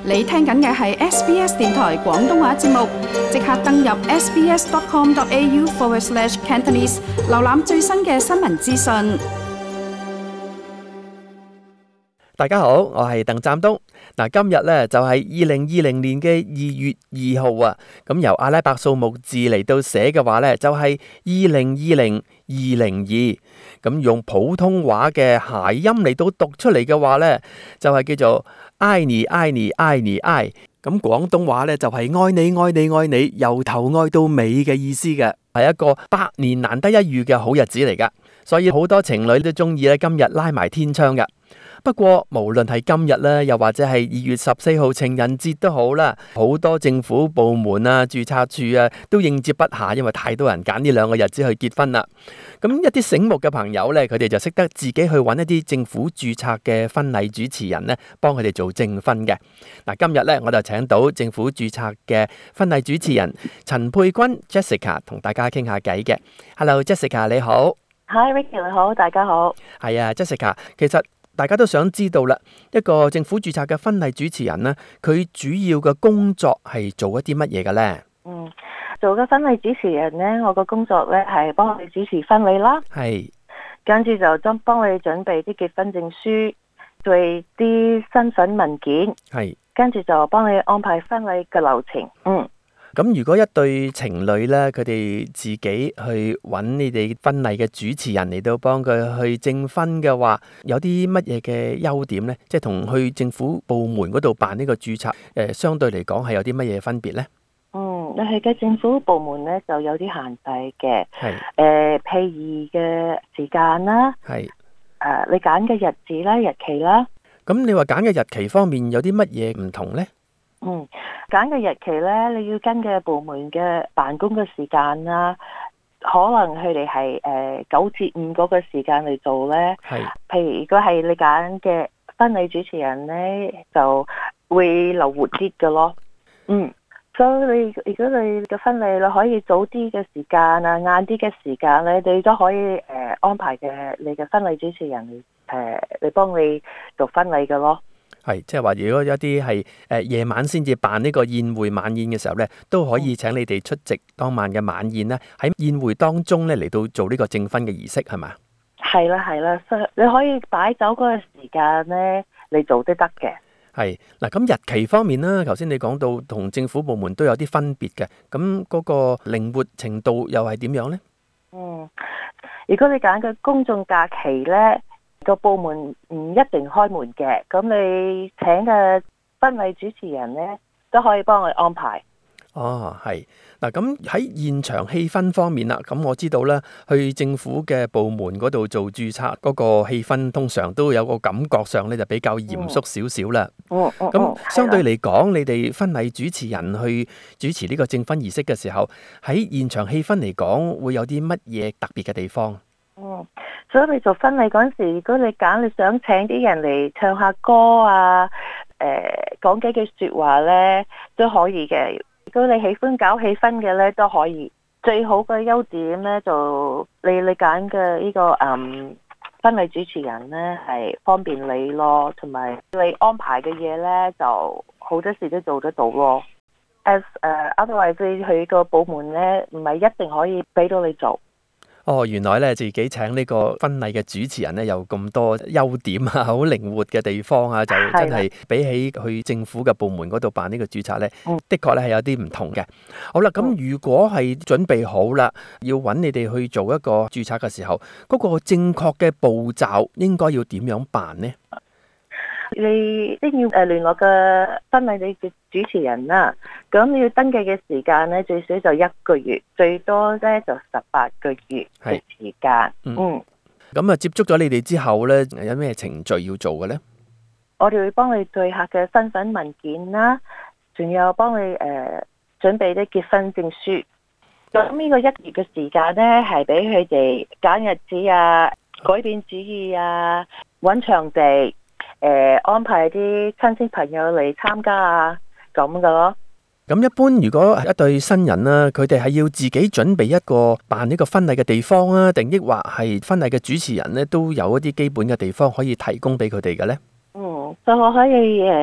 你聽緊嘅係 SBS 電台廣東話節目，即刻登入 sbs.com.au/Cantonese， 瀏覽最新嘅新聞資訊。 大家好，我係鄧湛東。今日呢就係2020年嘅2月2號啊。咁由阿拉伯數目字嚟到寫嘅話呢，就係2020-202。咁用普通話嘅諧音嚟到讀出嚟嘅話呢，就係叫做愛你愛你愛你愛。咁廣東話呢，就係愛你愛你愛你，由頭愛到尾嘅意思嘅，係一個百年難得一遇嘅好日子嚟噶。所以好多情侶都中意咧今日拉埋天窗噶。不過無論係今日咧，又或者係2月14號情人節都好啦，好多政府部門啊、註冊處啊都應接不暇，因為太多人揀呢兩個日子去結婚啦。咁一啲醒目嘅朋友呢，佢哋就識得自己去揾一啲政府註冊嘅婚禮主持人呢，幫佢哋做證婚嘅。今日呢，我就請到政府註冊嘅婚禮主持人陳佩君 Jessica 同大家傾下偈嘅。Hello Jessica， 你好。 Hi Ricky， 你好，大家好。 係啊 Jessica， 其實大家都想知道啦，一個政府註冊嘅婚禮主持人呢，佢主要嘅工作係做一啲乜嘢嘅呢？ 做嘅婚禮主持人呢，我個工作呢係幫你主持婚禮啦， 係， 跟住就幫你準備啲結婚證書，做啲身份文件， 係， 跟住就幫你安排婚禮嘅流程。 咁如果一對情侶呢，佢哋自己去揾你哋婚禮嘅主持人嚟到幫佢去證婚嘅話，有啲乜嘢嘅優點呢？即係同去政府部門嗰度辦呢個註冊，相對嚟講係有啲乜嘢分別呢？ 你係嘅政府部門呢就有啲限制嘅， 係， 譬如嘅時間啦， 係， 你揀嘅日子啦、日期啦。 咁你話揀嘅日期方面有啲乜嘢唔同呢？ 揀嘅日期呢，你要跟嘅部門嘅辦公嘅時間啦，可能佢哋係9至5嗰個時間嚟做呢。 係， 譬如如果係你揀嘅婚禮主持人呢，就會留活啲嘅咯。所以如果你嘅婚禮你可以早啲嘅時間啊，晏啲嘅時間呢，你都可以安排嘅你嘅婚禮主持人嚟幫你做婚禮嘅咯。 係，即係話如果有啲係夜晚先至辦呢個宴會晚宴嘅時候呢，都可以請你哋出席當晚嘅晚宴呢，喺宴會當中呢嚟到做呢個證婚嘅儀式，係嘛？ 係啦，所以你可以擺酒嗰個時間呢嚟做都得嘅。係嗱，咁日期方面啦，頭先你講到同政府部門都有啲分別嘅，咁嗰個靈活程度又係點樣呢？ 如果你揀嘅公眾假期呢，個部門唔一定開門嘅，咁你請嘅婚禮主持人呢都可以幫佢安排。 係嗱，咁喺現場氣氛方面啦，咁我知道咧，去政府嘅部門嗰度做註冊嗰個氣氛，通常都有個感覺上咧就比較嚴肅少少啦。咁相對嚟講，你哋婚禮主持人去主持呢個證婚儀式嘅時候，喺現場氣氛嚟講，會有啲乜嘢特別嘅地方？ 所以你做婚禮嗰陣時，如果你想請啲人嚟唱下歌啊，講幾句說話呢，都可以嘅。如果你喜歡搞氣氛嘅呢，都可以。最好嘅優點呢，就你揀嘅呢個婚禮主持人呢，係方便你咯，同埋你安排嘅嘢呢，就好多時都做得到咯。otherwise 佢個部門呢，唔係一定可以俾到你做。 原來咧自己請呢個婚禮嘅主持人咧有咁多優點啊，好靈活嘅地方啊，就真係比起去政府嘅部門嗰度辦呢個註冊咧，的確咧係有啲唔同嘅。好啦，咁如果係準備好啦，要揾你哋去做一個註冊嘅時候，嗰個正確嘅步驟應該要點樣辦呢？ 你一定要聯絡嘅婚禮嘅主持人啦，咁你要登記嘅時間呢，最少就1個月，最多呢就18個月嘅時間。 咁接觸咗你哋之後呢，有咩程序要做嘅呢？ 我哋會幫你對客嘅身份文件啦，仲有幫你準備啲結婚證書。咁呢個1月嘅時間呢，係俾佢哋揀日子啊、改變主意啊、揾場地。安排啲親戚朋友嚟參加啊，咁嘅咯。 咁一般如果一對新人啦，佢哋係要自己準備一個辦呢個婚禮嘅地方啊，定抑或係婚禮嘅主持人呢，都有一啲基本嘅地方可以提供俾佢哋嘅呢？ 就我可以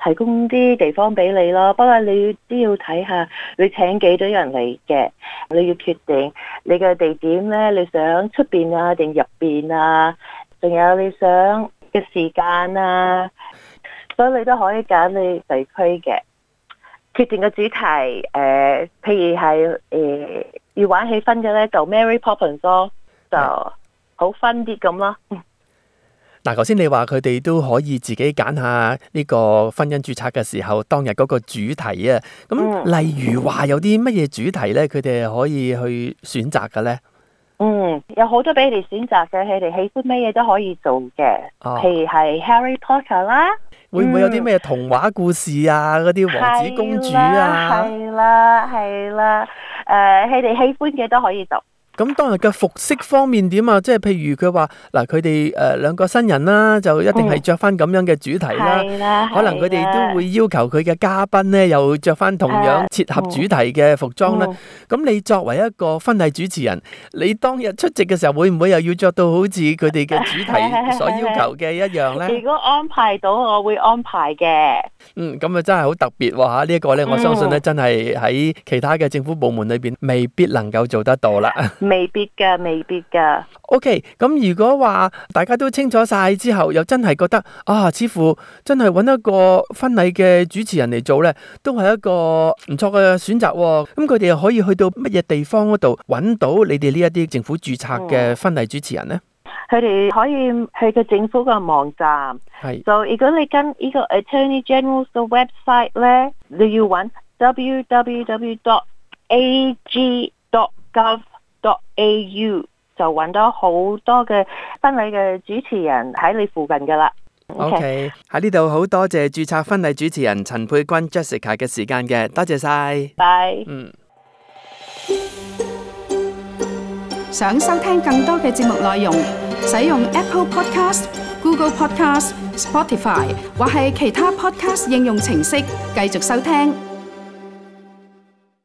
提供啲地方俾你咯。不過你都要睇下你請幾多人嚟嘅，你要決定你嘅地點咧，你想出邊啊定入邊啊，仲有你想嘅時間啊，所以你都可以揀你地區嘅決定嘅主題。譬如係要玩氣氛嘅咧，就 Mary Poppins 咯，就好 fun 啲咁咯。 嗱，頭先你話佢哋都可以自己揀下呢個婚姻註冊嘅時候當日嗰個主題啊。咁例如話有啲乜嘢主題咧，佢哋可以去選擇嘅咧？ 有好多俾你哋選擇嘅，佢哋喜歡乜嘢都可以做嘅。譬如係 Harry Potter 啦， 會唔會有啲咩童話故事啊？嗰啲王子公主啊？ 係啦，佢哋喜歡嘅都可以做。 咁當日嘅服飾方面點啊？即係譬如佢話嗱，佢哋兩個新人啦，就一定係着翻咁樣嘅主題啦。可能佢哋都會要求佢嘅嘉賓咧，又着翻同樣切合主題嘅服裝啦。咁你作為一個婚禮主持人，你當日出席嘅時候，會唔會又要着到好似佢哋嘅主題所要求嘅一樣咧？ 如果安排到，我會安排嘅。 咁啊真係好特別喎嚇！呢一個咧，我相信咧真係喺其他嘅政府部門裏邊未必能夠做得到啦。 未必㗎。 OK，咁如果話大家都清楚晒之後，又真係覺得似乎真係揾一個婚禮嘅主持人嚟做呢，都係一個唔錯嘅選擇喎。咁佢哋又可以去到乜嘢地方嗰度揾到你哋呢一啲政府註冊嘅婚禮主持人呢？ 佢哋可以去個政府嘅網站。就如果你跟呢個 Attorney General 嘅 website 呢，你要揾 www.ag.gov.au 就揾到好多嘅婚禮嘅主持人喺你附近噶啦。 OK， 喺呢度好多謝註冊婚禮主持人陳佩君 Jessica 嘅時間嘅，多謝晒。 拜。 想收聽更多嘅節目內容，使用 Apple Podcast、Google Podcast、Spotify 或係其他 Podcast 應用程式繼續收聽。